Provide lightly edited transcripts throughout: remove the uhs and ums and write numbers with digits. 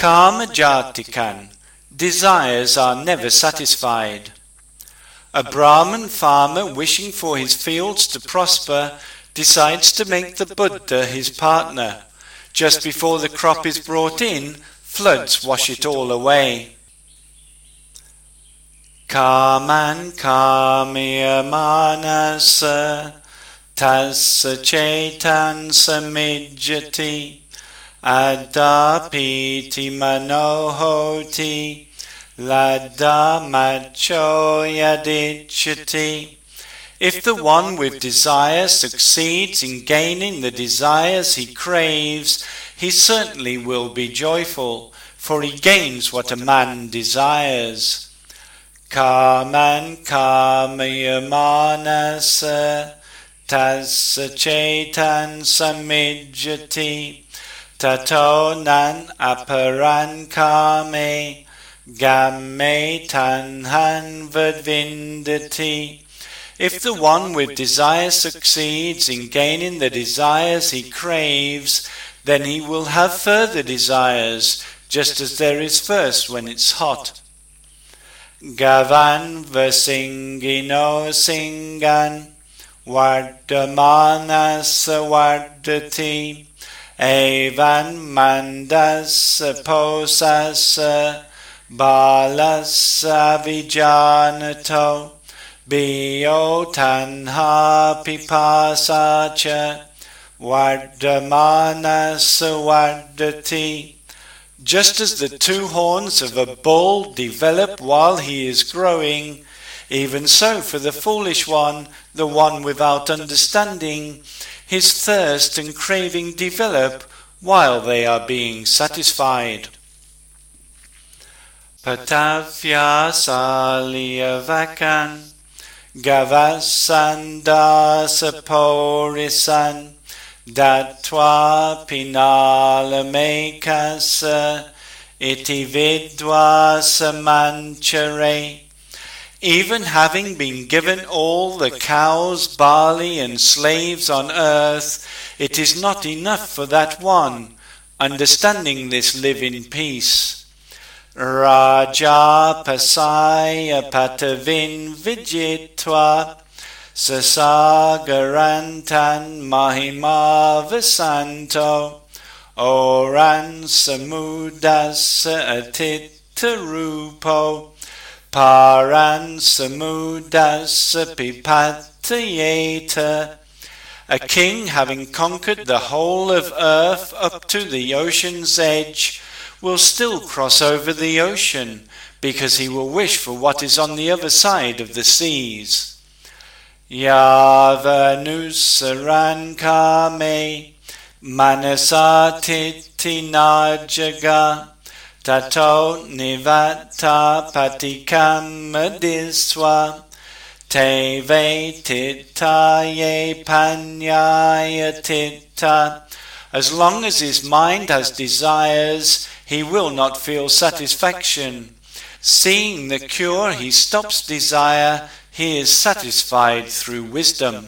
Kamajatikan, desires are never satisfied. A Brahmin farmer wishing for his fields to prosper decides to make the Buddha his partner. Just before the crop is brought in, floods wash it all away. Kaman kamya manasa tassa chetan samijjati adapiti manohoti ladda macho yadichati. If the one with desire succeeds in gaining the desires he craves, he certainly will be joyful, for he gains what a man desires. Kaman kamaya manasa tassa chetan samijjati tato nan aparan kame gamme tanhan vadvindati. If the one with desire succeeds in gaining the desires he craves, then he will have further desires, just as there is first when it's hot. Gavan vasingino singan vardamanas vardati evan mandas posas balas avijanato Biyo tanha pipasacha vardamanas vardati. Just as the two horns of a bull develop while he is growing, even so for the foolish one, the one without understanding, his thirst and craving develop while they are being satisfied. Patavyasaliyavakan Gavasandasaporisan Datva Pinalamekasa Iti Vidwasamanchare. Even having been given all the cows, barley and slaves on earth, it is not enough for that one. Understanding this, live in peace. Raja pasaya patavin vijitva sasagarantan mahima vasanto oran samudasa atitarupo paran samudasa pipatayeta. A king, having conquered the whole of earth up to the ocean's edge, will still cross over the ocean, because he will wish for what is on the other side of the seas. Yavanusaran kame manasatitinājaga tato nivata patikam madiswa te vetitaye panyaya titta. As long as his mind has desires, he will not feel satisfaction. Seeing the cure, he stops desire, he is satisfied through wisdom.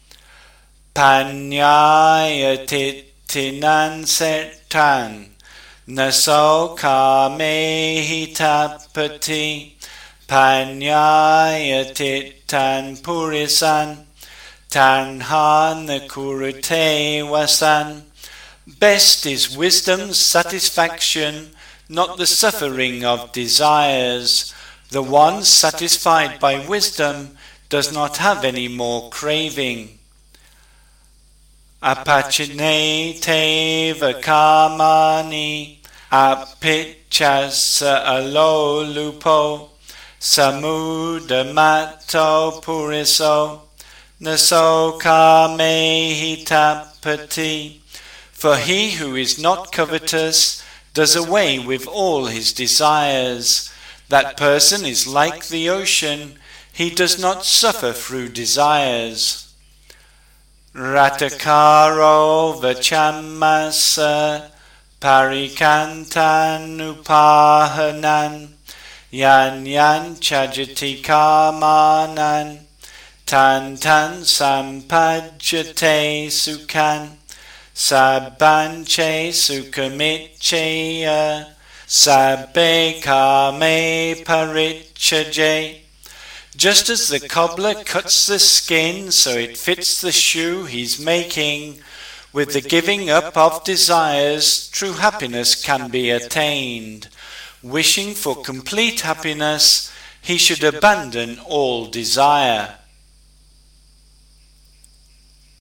Panyaya titinan setan naso kamehi tapati panyaya titan purisan tanhan kurute wasan. Best is wisdom's satisfaction, not the suffering of desires. The one satisfied by wisdom does not have any more craving. Apachine teva kamani apichasa alolupo samudamato puriso naso kamehi tapati. For he who is not covetous does away with all his desires. That person is like the ocean, he does not suffer through desires. Ratakaro vachamasa parikantan upahanan yan yan chajati kamanan tan tan sampajate sukhan Sabanche sukamicheya sabbe kame parichaje. Just as the cobbler cuts the skin so it fits the shoe he's making, with the giving up of desires, true happiness can be attained. Wishing for complete happiness, he should abandon all desire.